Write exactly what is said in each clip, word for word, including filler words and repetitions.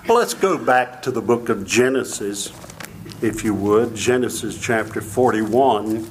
Well, let's go back to the book of Genesis, if you would. Genesis chapter forty-one.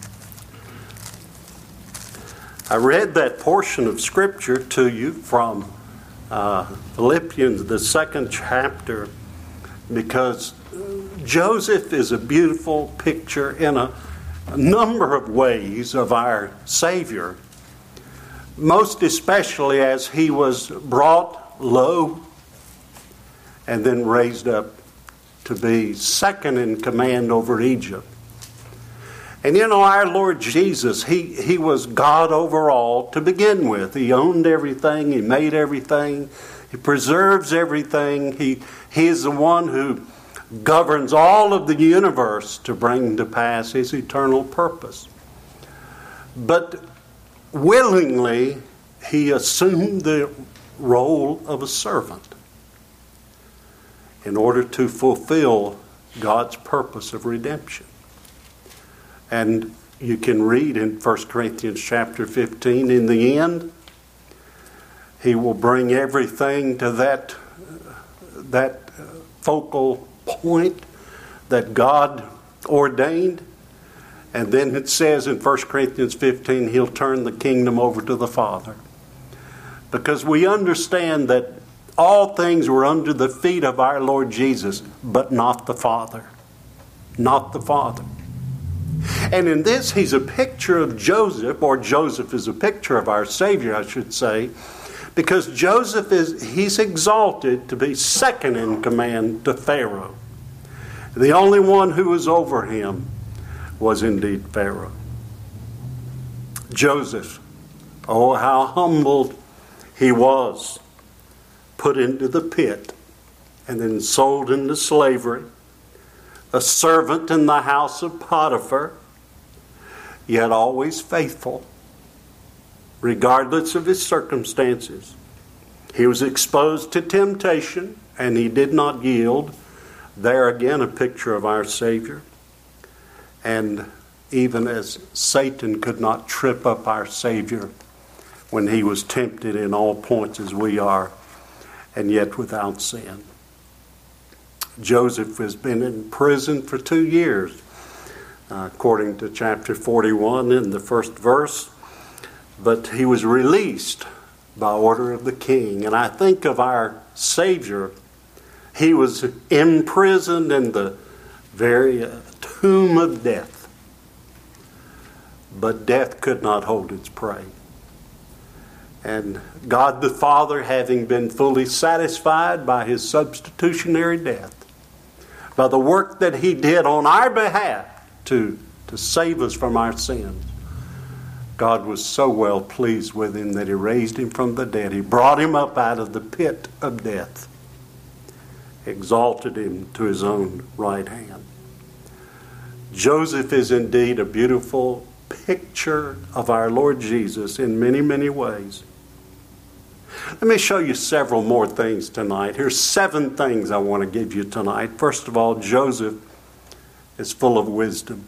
I read that portion of Scripture to you from uh, Philippians, the second chapter, because Joseph is a beautiful picture in a, a number of ways of our Savior, most especially as he was brought low and then raised up to be second in command over Egypt. And you know, our Lord Jesus, he, he was God over all to begin with. He owned everything. He made everything. He preserves everything. He, he is the one who governs all of the universe to bring to pass his eternal purpose. But willingly, he assumed the role of a servant in order to fulfill God's purpose of redemption. And you can read in First Corinthians chapter fifteen, in the end, he will bring everything to that, that focal point that God ordained. And then it says in First Corinthians fifteen, he'll turn the kingdom over to the Father. Because we understand that all things were under the feet of our Lord Jesus, but not the Father. Not the Father. And in this, he's a picture of Joseph, or Joseph is a picture of our Savior, I should say, because Joseph is, he's exalted to be second in command to Pharaoh. The only one who was over him was indeed Pharaoh. Joseph, oh, how humbled he was, put into the pit and then sold into slavery, a servant in the house of Potiphar, yet always faithful, regardless of his circumstances. He was exposed to temptation, and he did not yield. There again, a picture of our Savior. And even as Satan could not trip up our Savior when he was tempted in all points as we are, and yet without sin. Joseph has been in prison for two years, uh, according to chapter forty-one in the first verse. But he was released by order of the king. And I think of our Savior. He was imprisoned in the very uh, tomb of death. But death could not hold its prey. And God the Father, having been fully satisfied by his substitutionary death, by the work that he did on our behalf to, to save us from our sins, God was so well pleased with him that he raised him from the dead. He brought him up out of the pit of death, exalted him to his own right hand. Joseph is indeed a beautiful picture of our Lord Jesus in many, many ways. Let me show you several more things tonight. Here's seven things I want to give you tonight. First of all, Joseph is full of wisdom.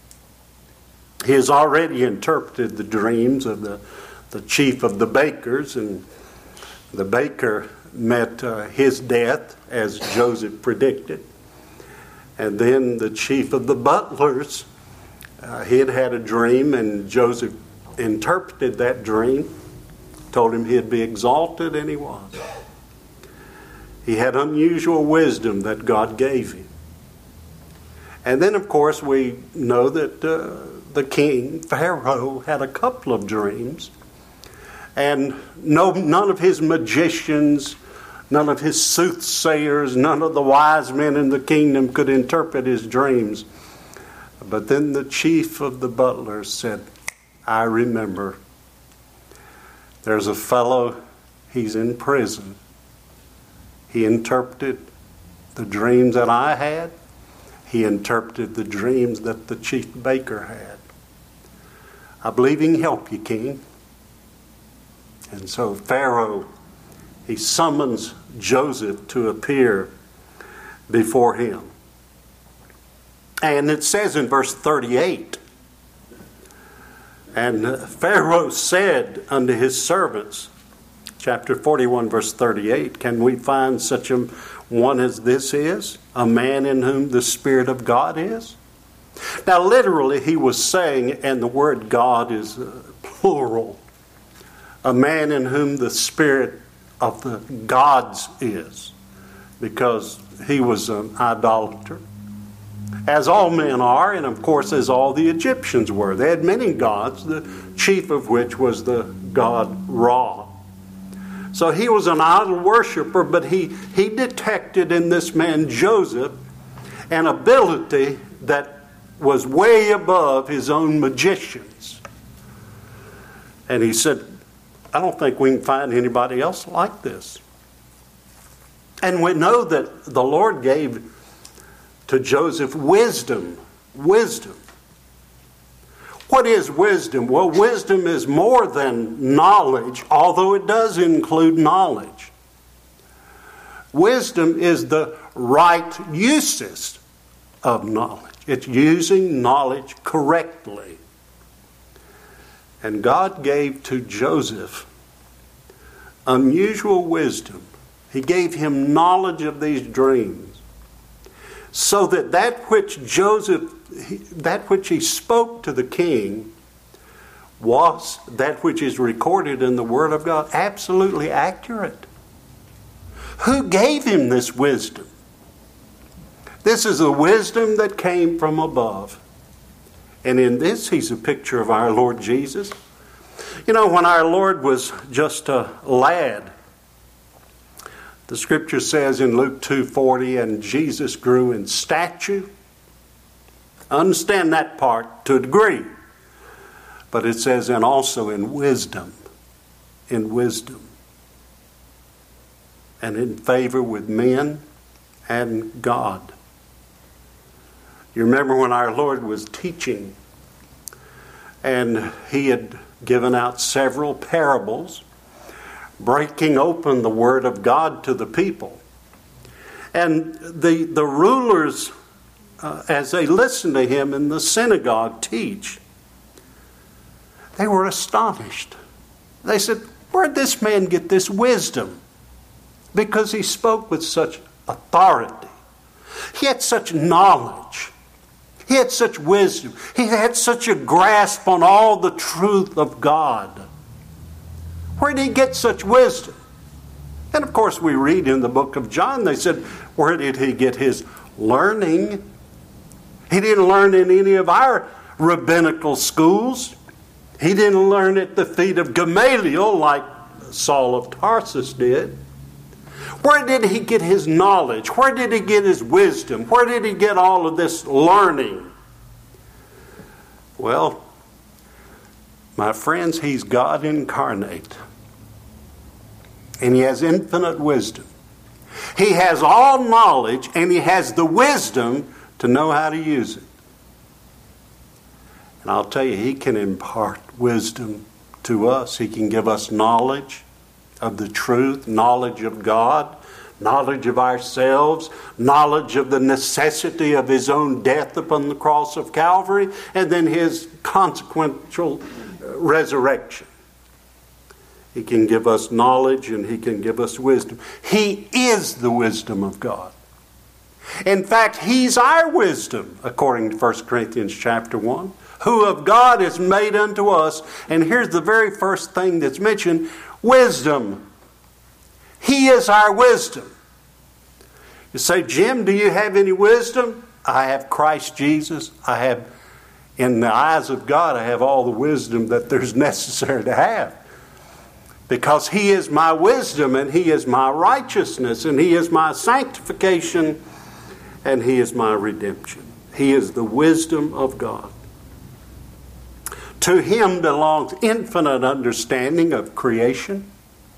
He has already interpreted the dreams of the, the chief of the bakers, and the baker met uh, his death as Joseph predicted. And then the chief of the butlers, uh, he had had a dream, and Joseph interpreted that dream, told him he'd be exalted, and he was. He had unusual wisdom that God gave him. And then, of course, we know that uh, the king, Pharaoh, had a couple of dreams. And no, none of his magicians, none of his soothsayers, none of the wise men in the kingdom could interpret his dreams. But then the chief of the butlers said, I remember. There's a fellow, he's in prison. He interpreted the dreams that I had. He interpreted the dreams that the chief baker had. I believe he can help you, king. And so Pharaoh, he summons Joseph to appear before him. And it says in verse thirty-eight, and Pharaoh said unto his servants, chapter forty-one, verse thirty-eight. Can we find such a one as this is? A man in whom the Spirit of God is? Now, literally, he was saying, and the word God is uh, plural, a man in whom the Spirit of the gods is, because he was an idolater, as all men are, and of course as all the Egyptians were. They had many gods, the chief of which was the god Ra. So he was an idol worshiper, but he, he detected in this man Joseph an ability that was way above his own magicians. And he said, I don't think we can find anybody else like this. And we know that the Lord gave to Joseph wisdom. Wisdom. What is wisdom? Well, wisdom is more than knowledge, although it does include knowledge. Wisdom is the right uses of knowledge. It's using knowledge correctly. And God gave to Joseph unusual wisdom. He gave him knowledge of these dreams, so that that which Joseph, that which he spoke to the king, was that which is recorded in the Word of God absolutely accurate. Who gave him this wisdom? This is a wisdom that came from above. And in this, he's a picture of our Lord Jesus. You know, when our Lord was just a lad, the scripture says in Luke two forty, and Jesus grew in stature. I understand that part to a degree. But it says, and also in wisdom. In wisdom. And in favor with men and God. You remember when our Lord was teaching, and he had given out several parables, breaking open the Word of God to the people. And the, the rulers, uh, as they listened to him in the synagogue teach, they were astonished. They said, where'd this man get this wisdom? Because he spoke with such authority. He had such knowledge. He had such wisdom. He had such a grasp on all the truth of God. Where did he get such wisdom? And of course we read in the book of John, they said, where did he get his learning? He didn't learn in any of our rabbinical schools. He didn't learn at the feet of Gamaliel like Saul of Tarsus did. Where did he get his knowledge? Where did he get his wisdom? Where did he get all of this learning? Well, my friends, he's God incarnate. And he has infinite wisdom. He has all knowledge, and he has the wisdom to know how to use it. And I'll tell you, he can impart wisdom to us. He can give us knowledge of the truth, knowledge of God, knowledge of ourselves, knowledge of the necessity of his own death upon the cross of Calvary, and then his consequential resurrection. He can give us knowledge and he can give us wisdom. He is the wisdom of God. In fact, he's our wisdom, according to First Corinthians chapter one, who of God is made unto us. And here's the very first thing that's mentioned, wisdom. He is our wisdom. You say, Jim, do you have any wisdom? I have Christ Jesus. I have, in the eyes of God, I have all the wisdom that there's necessary to have. Because he is my wisdom, and he is my righteousness, and he is my sanctification, and he is my redemption. He is the wisdom of God. To him belongs infinite understanding of creation,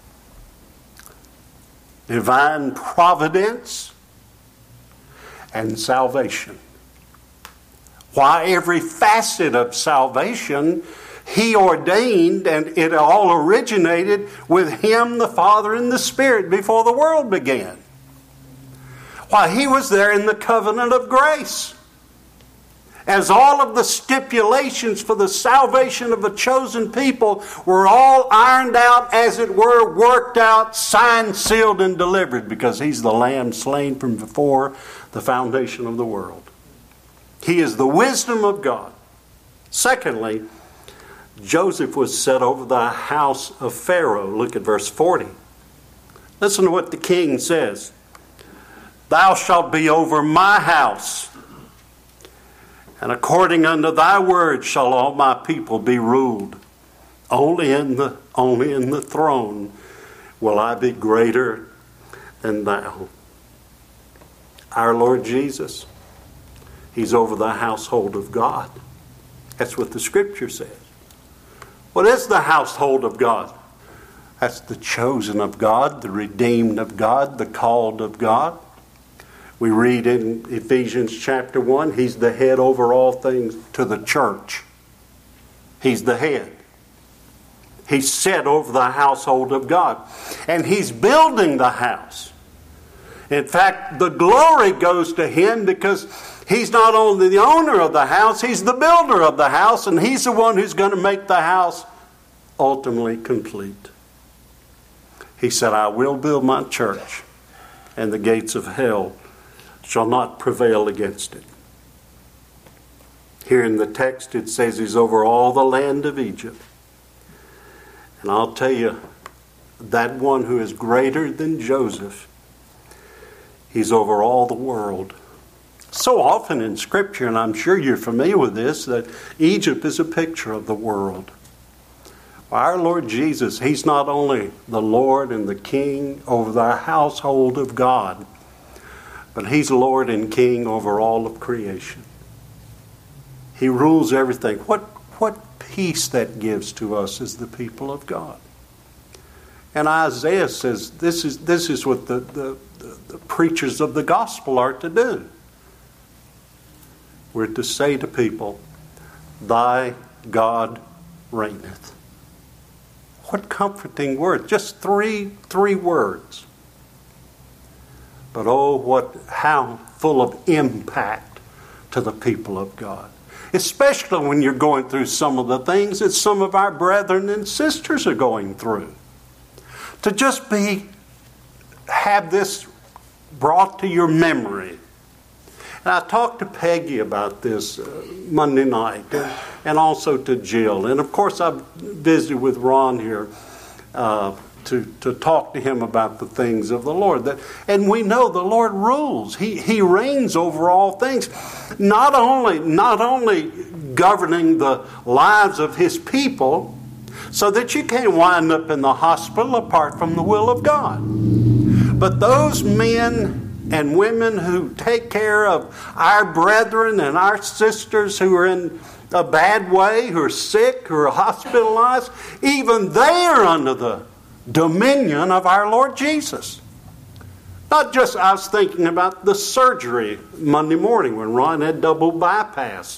divine providence, and salvation. Why, every facet of salvation he ordained, and it all originated with him, the Father, and the Spirit before the world began. Why, he was there in the covenant of grace. as all of the stipulations for the salvation of a chosen people were all ironed out, as it were, worked out, signed, sealed, and delivered, because He's the Lamb slain from before the foundation of the world. He is the wisdom of God. Secondly, Joseph was set over the house of Pharaoh. Look at verse forty. Listen to what the king says. Thou shalt be over my house, and according unto thy word shall all my people be ruled. Only in the, only in the throne will I be greater than thou. Our Lord Jesus, He's over the household of God. That's what the Scripture says. What is the household of God? That's the chosen of God, the redeemed of God, the called of God. We read in Ephesians chapter one, He's the head over all things to the church. He's the head. He's set over the household of God. And He's building the house. In fact, the glory goes to Him because He's not only the owner of the house, He's the builder of the house, and He's the one who's going to make the house ultimately complete. He said, I will build my church, and the gates of hell shall not prevail against it. Here in the text it says He's over all the land of Egypt. And I'll tell you, that one who is greater than Joseph, He's over all the world. So often in Scripture, and I'm sure you're familiar with this, that Egypt is a picture of the world. Our Lord Jesus, He's not only the Lord and the King over the household of God, but He's Lord and King over all of creation. He rules everything. What, what peace that gives to us as the people of God. And Isaiah says this is, this is what the, the, the, the preachers of the gospel are to do. We're to say to people, Thy God reigneth. What comforting words. Just three, three words. But oh, what, how full of impact to the people of God. Especially when you're going through some of the things that some of our brethren and sisters are going through. To just be, have this brought to your memory. And I talked to Peggy about this uh, Monday night, and, and also to Jill. And of course I visited with Ron here uh, to, to talk to him about the things of the Lord. That, and we know the Lord rules. He, he reigns over all things. Not only, not only governing the lives of His people, so that you can't wind up in the hospital apart from the will of God. But those men and women who take care of our brethren and our sisters who are in a bad way, who are sick, who are hospitalized, even they are under the dominion of our Lord Jesus. Not just, I was thinking about the surgery Monday morning when Ron had double bypass.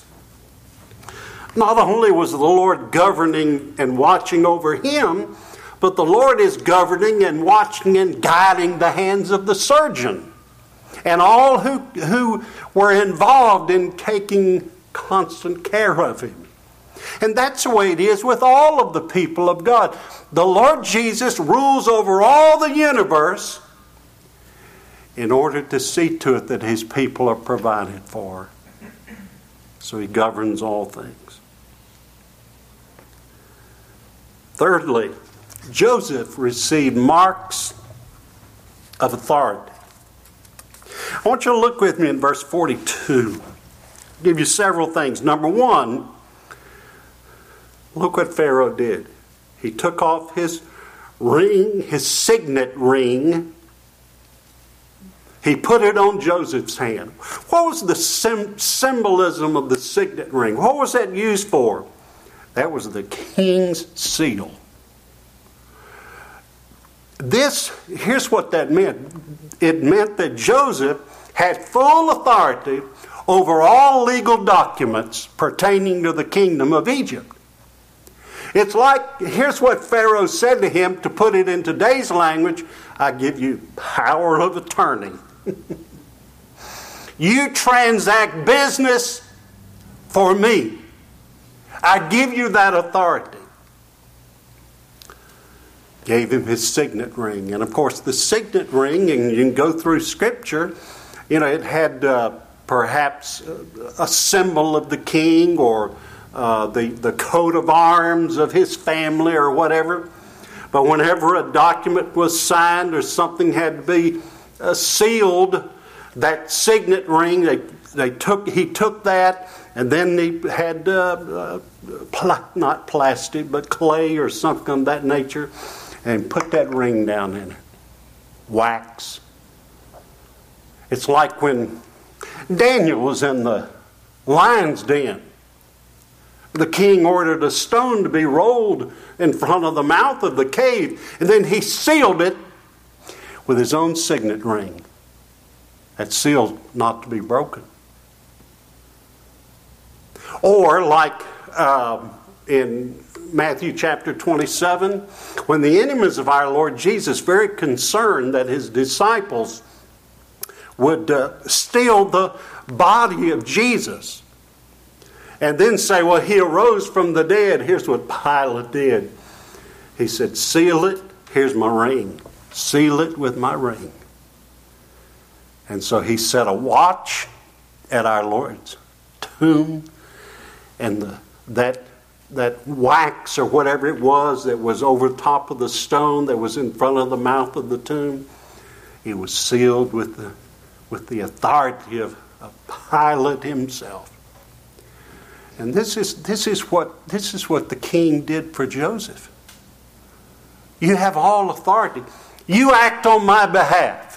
Not only was the Lord governing and watching over him, but the Lord is governing and watching and guiding the hands of the surgeon and all who, who were involved in taking constant care of him. And that's the way it is with all of the people of God. The Lord Jesus rules over all the universe in order to see to it that His people are provided for. So He governs all things. Thirdly, Joseph received marks of authority. I want you to look with me in verse forty-two. I'll give you several things. Number one, look what Pharaoh did. He took off his ring, his signet ring. He put it on Joseph's hand. What was the sim- symbolism of the signet ring? What was that used for? That was the king's seal. This, here's what that meant. It meant that Joseph had full authority over all legal documents pertaining to the kingdom of Egypt. It's like, here's what Pharaoh said to him, to put it in today's language, I give you power of attorney. You transact business for me. I give you that authority. Gave him his signet ring. And of course the signet ring, and you can go through Scripture, you know, it had uh, perhaps a symbol of the king or uh, the, the coat of arms of his family or whatever. But whenever a document was signed or something had to be uh, sealed, that signet ring, they, they took, he took that, and then he had uh, uh, pl- not plastic, but clay or something of that nature, and put that ring down in it. Wax. It's like when Daniel was in the lion's den. The king ordered a stone to be rolled in front of the mouth of the cave, and then he sealed it with his own signet ring. That seal not to be broken. Or like uh, in Matthew chapter twenty-seven, when the enemies of our Lord Jesus, very concerned that his disciples would uh, steal the body of Jesus, and then say, well, he arose from the dead. Here's what Pilate did. He said, seal it. Here's my ring. Seal it with my ring. And so he set a watch at our Lord's tomb, and the, that, that wax or whatever it was that was over top of the stone that was in front of the mouth of the tomb, it was sealed with the, with the authority of, of Pilate himself. And this is this is what this is what the king did for Joseph. You have all authority. You act on my behalf.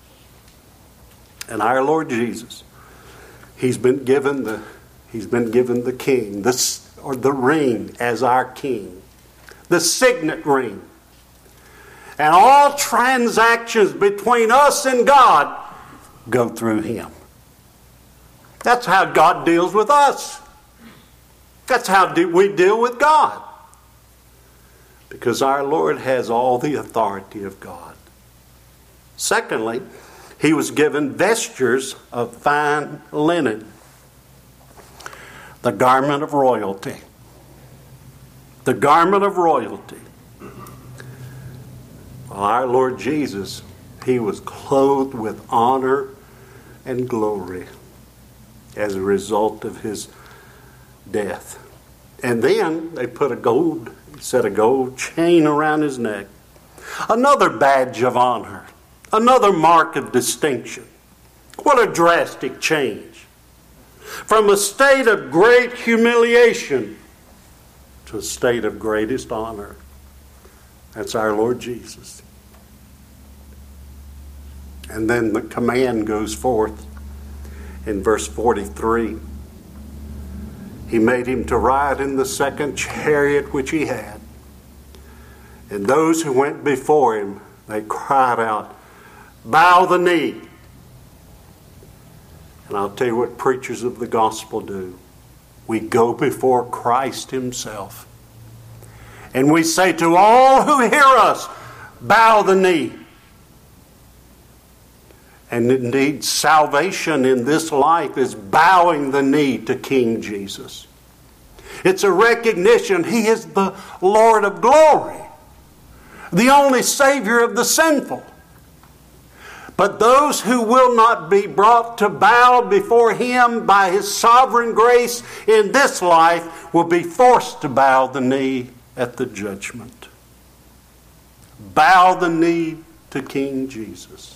And our Lord Jesus, he's been given the he's been given the king, this or the ring as our king, the signet ring. And all transactions between us and God go through him. That's how God deals with us. That's how we deal with God. Because our Lord has all the authority of God. Secondly, he was given vestures of fine linen. The garment of royalty. The garment of royalty. Well, our Lord Jesus, he was clothed with honor and glory as a result of his death. And then they put a gold, set a gold chain around his neck. Another badge of honor. Another mark of distinction. What a drastic change. From a state of great humiliation to a state of greatest honor. That's our Lord Jesus. And then the command goes forth in verse forty-three. He made him to ride in the second chariot which he had. And those who went before him, they cried out, bow the knee. And I'll tell you what preachers of the gospel do. We go before Christ himself. And we say to all who hear us, bow the knee. And indeed, salvation in this life is bowing the knee to King Jesus. It's a recognition he is the Lord of glory, the only Savior of the sinful. But those who will not be brought to bow before him by his sovereign grace in this life will be forced to bow the knee at the judgment. Bow the knee to King Jesus.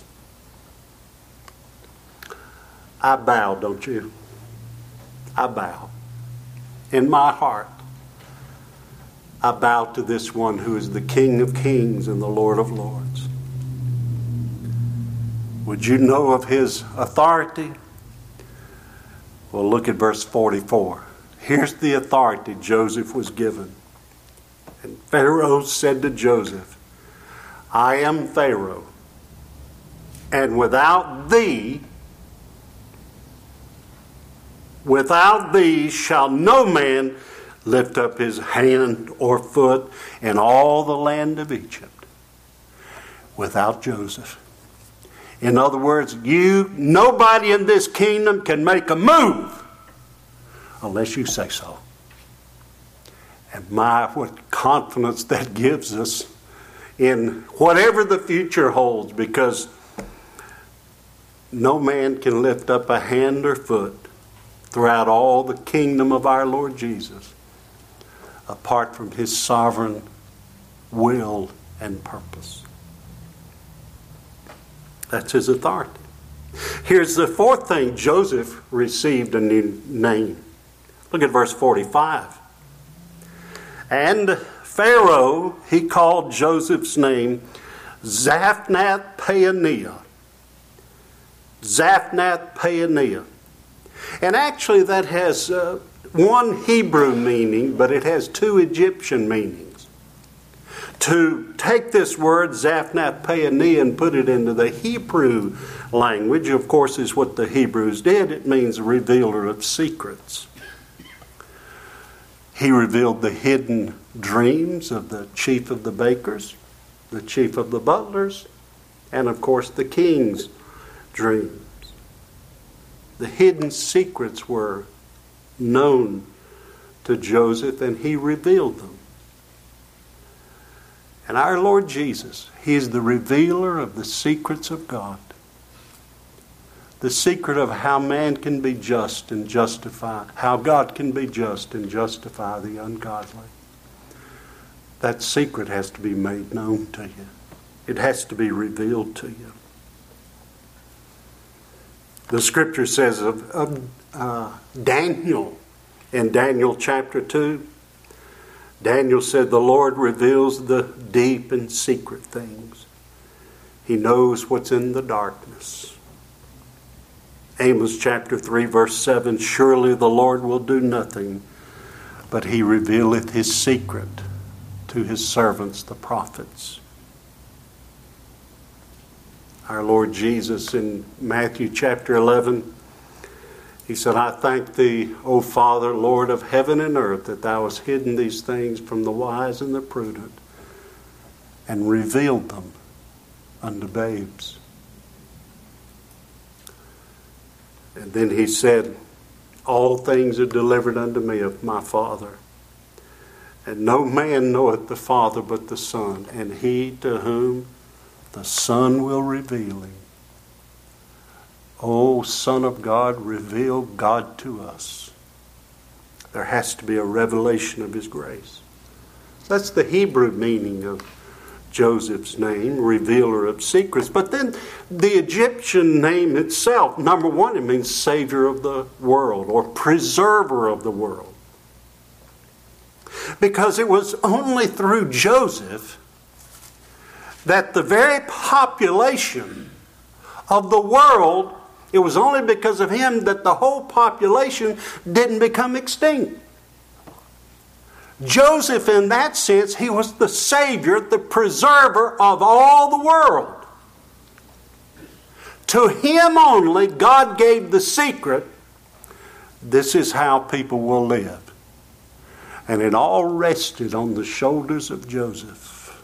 I bow, don't you? I bow. In my heart, I bow to this one who is the King of kings and the Lord of lords. Would you know of his authority? Well, look at verse forty-four. Here's the authority Joseph was given. And Pharaoh said to Joseph, I am Pharaoh, and without thee Without thee shall no man lift up his hand or foot in all the land of Egypt. Without Joseph. In other words, you, nobody in this kingdom can make a move unless you say so. And my, what confidence that gives us in whatever the future holds, because no man can lift up a hand or foot throughout all the kingdom of our Lord Jesus apart from his sovereign will and purpose. That's his authority. Here's the fourth thing. Joseph received a new name. Look at verse forty-five. And Pharaoh, he called Joseph's name Zaphnath-Paaneah. Zaphnath-Paaneah. And actually that has uh, one Hebrew meaning, but it has two Egyptian meanings. To take this word Zaphnath-Paaneah and put it into the Hebrew language, of course, is what the Hebrews did. It means revealer of secrets. He revealed the hidden dreams of the chief of the bakers, the chief of the butlers, and of course the king's dreams. The hidden secrets were known to Joseph, and he revealed them. And our Lord Jesus, he is the revealer of the secrets of God. The secret of how man can be just and justify, how God can be just and justify the ungodly. That secret has to be made known to you. It has to be revealed to you. The scripture says of, of uh, Daniel in Daniel chapter two, Daniel said, the Lord reveals the deep and secret things. He knows what's in the darkness. Amos chapter three verse seven, surely the Lord will do nothing, but he revealeth his secret to his servants, the prophets. Our Lord Jesus in Matthew chapter eleven, he said, I thank thee, O Father, Lord of heaven and earth, that thou hast hidden these things from the wise and the prudent and revealed them unto babes. And then he said, all things are delivered unto me of my Father. And no man knoweth the Father but the Son, and he to whom the Son will reveal him. O Son of God, reveal God to us. There has to be a revelation of his grace. That's the Hebrew meaning of Joseph's name, revealer of secrets. But then the Egyptian name itself, number one, it means Savior of the world or preserver of the world. Because it was only through Joseph that the very population of the world, it was only because of him that the whole population didn't become extinct. Joseph, in that sense, he was the Savior, the preserver of all the world. To him only, God gave the secret. This is how people will live. And it all rested on the shoulders of Joseph.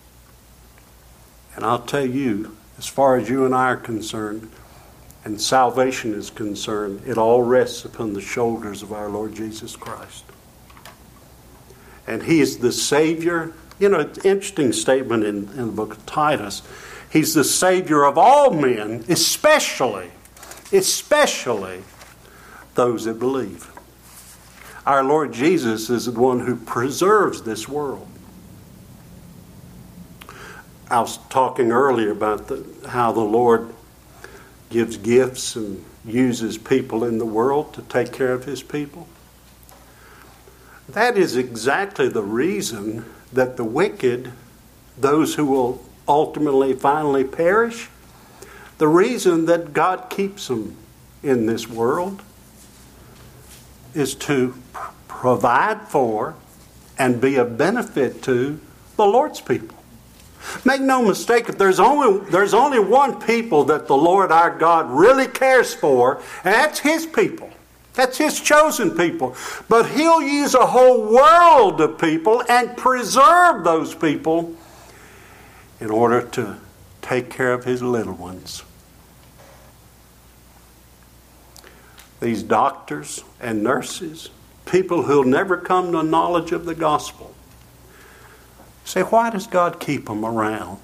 And I'll tell you, as far as you and I are concerned, and salvation is concerned, it all rests upon the shoulders of our Lord Jesus Christ. And he is the Savior. You know, it's an interesting statement in, in the book of Titus. He's the Savior of all men, especially, especially those that believe. Our Lord Jesus is the one who preserves this world. I was talking earlier about the, how the Lord gives gifts and uses people in the world to take care of his people. That is exactly the reason that the wicked, those who will ultimately finally perish, the reason that God keeps them in this world is to pr- provide for and be a benefit to the Lord's people. Make no mistake, if there's only, there's only one people that the Lord our God really cares for, and that's his people. That's his chosen people. But he'll use a whole world of people and preserve those people in order to take care of his little ones. these doctors and nurses, people who'll never come to knowledge of the gospel. Say, why does God keep them around?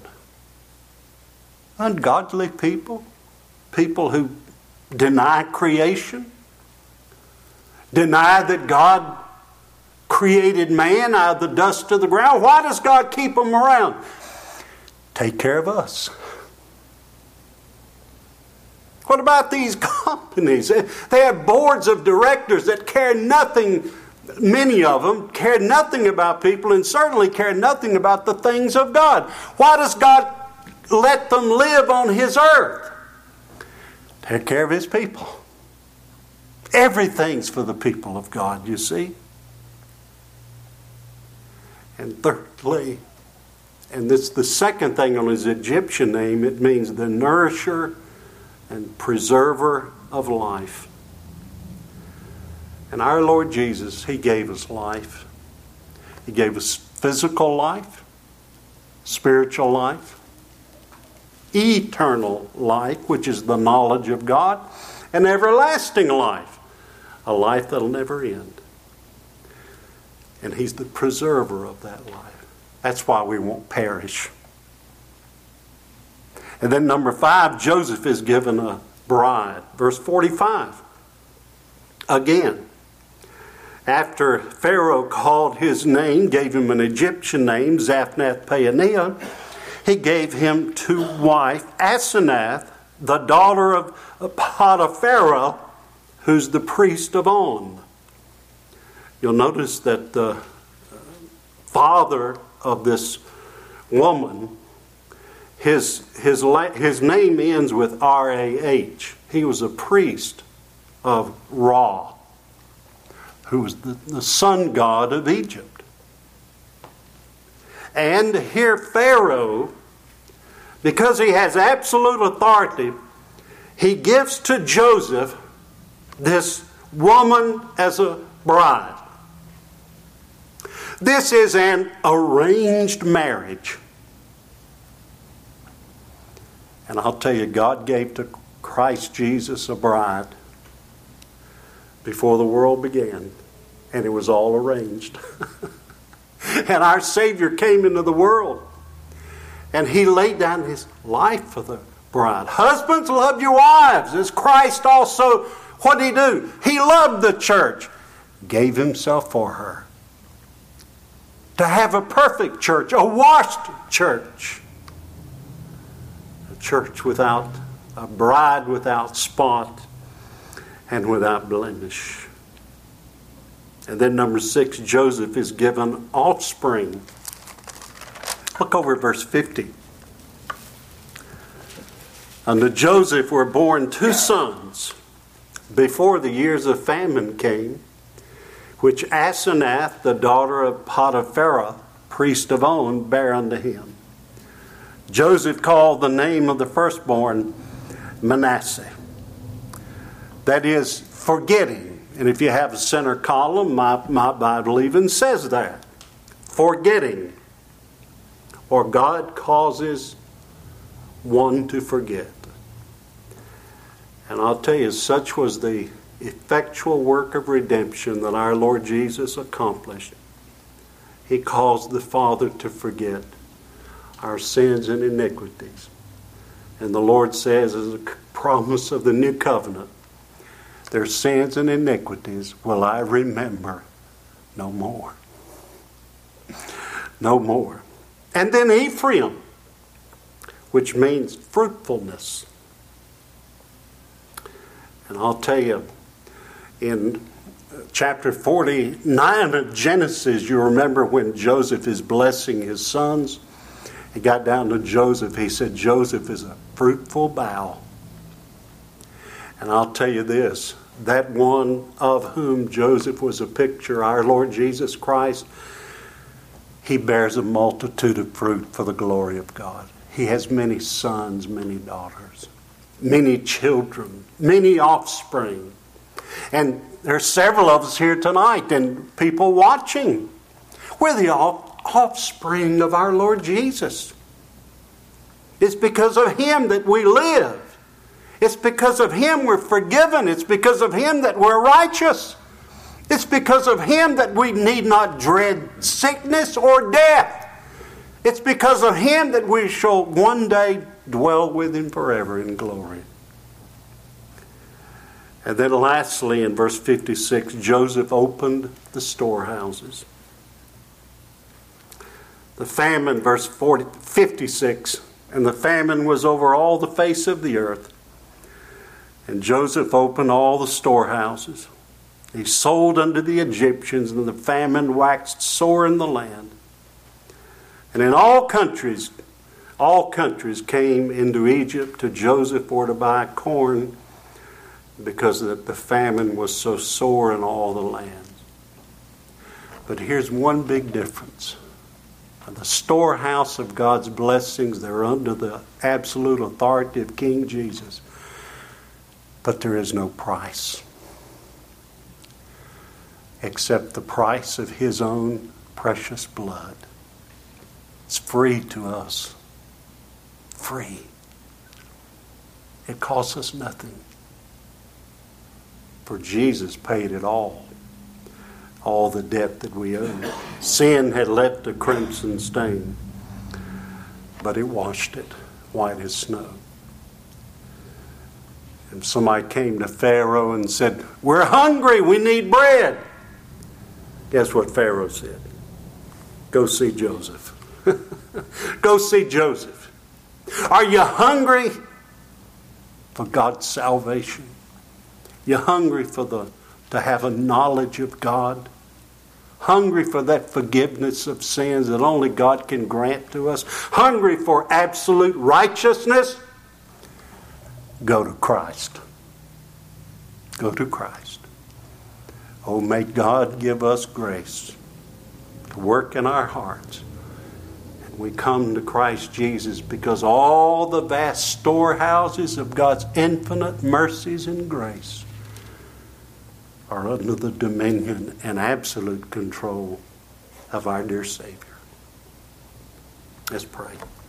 Ungodly people, people who deny creation, deny that God created man out of the dust of the ground. Why does God keep them around? Take care of us. What about these companies? They have boards of directors that care nothing, many of them care nothing about people and certainly care nothing about the things of God. Why does God let them live on His earth? Take care of His people. Everything's for the people of God, you see. And thirdly, and this is the second thing on his Egyptian name, it means the nourisher and preserver of life. And our Lord Jesus, He gave us life. He gave us physical life, spiritual life, eternal life, which is the knowledge of God, and everlasting life, a life that'll never end. And He's the preserver of that life. That's why we won't perish. And then number five, Joseph is given a bride. Verse forty-five. Again, after Pharaoh called his name, gave him an Egyptian name, Zaphnath-Paaneah, he gave him to wife Asenath, the daughter of Potiphera, who's the priest of On. You'll notice that the father of this woman, his, his, his name ends with R A H. He was a priest of Ra, who was the, the sun god of Egypt. And here Pharaoh, because he has absolute authority, he gives to Joseph this woman as a bride. This is an arranged marriage. And I'll tell you, God gave to Christ Jesus a bride before the world began. And it was all arranged. And our Savior came into the world. And He laid down His life for the bride. Husbands, love your wives. As Christ also, what did He do? He loved the church. Gave Himself for her. To have a perfect church, a washed church. A church without, a bride without spot and without blemish. And then number six, Joseph is given offspring. Look over at verse fifty. Unto Joseph were born two sons before the years of famine came, which Asenath, the daughter of Potiphera, priest of On, bare unto him. Joseph called the name of the firstborn Manasseh. That is, forgetting. And if you have a center column, my, my Bible even says that. Forgetting. Or God causes one to forget. And I'll tell you, such was the effectual work of redemption that our Lord Jesus accomplished. He caused the Father to forget our sins and iniquities. And the Lord says, as a promise of the new covenant, their sins and iniquities will I remember no more. No more. And then Ephraim, which means fruitfulness. And I'll tell you, in chapter forty-nine of Genesis, you remember when Joseph is blessing his sons. He got down to Joseph. He said, Joseph is a fruitful bough. And I'll tell you this, that one of whom Joseph was a picture, our Lord Jesus Christ, he bears a multitude of fruit for the glory of God. He has many sons, many daughters, many children, many offspring. And there are several of us here tonight and people watching. We're the offspring of our Lord Jesus. It's because of Him that we live. It's because of Him we're forgiven. It's because of Him that we're righteous. It's because of Him that we need not dread sickness or death. It's because of Him that we shall one day dwell with Him forever in glory. And then lastly, in verse fifty-six, Joseph opened the storehouses. The famine, verse forty, fifty-six, and the famine was over all the face of the earth. And Joseph opened all the storehouses. He sold unto the Egyptians, and the famine waxed sore in the land. And in all countries, all countries came into Egypt to Joseph for to buy corn, because the famine was so sore in all the lands. But here's one big difference. The storehouse of God's blessings, they're under the absolute authority of King Jesus. But there is no price except the price of His own precious blood. It's free to us. Free. It costs us nothing. For Jesus paid it all. All the debt that we owed. Sin had left a crimson stain, but it washed it white as snow. And somebody came to Pharaoh and said, "We're hungry, we need bread." Guess what Pharaoh said? Go see Joseph. Go see Joseph. Are you hungry for God's salvation? You hungry for the to have a knowledge of God? Hungry for that forgiveness of sins that only God can grant to us? Hungry for absolute righteousness? Go to Christ. Go to Christ. Oh, may God give us grace to work in our hearts. And we come to Christ Jesus because all the vast storehouses of God's infinite mercies and grace are under the dominion and absolute control of our dear Savior. Let's pray.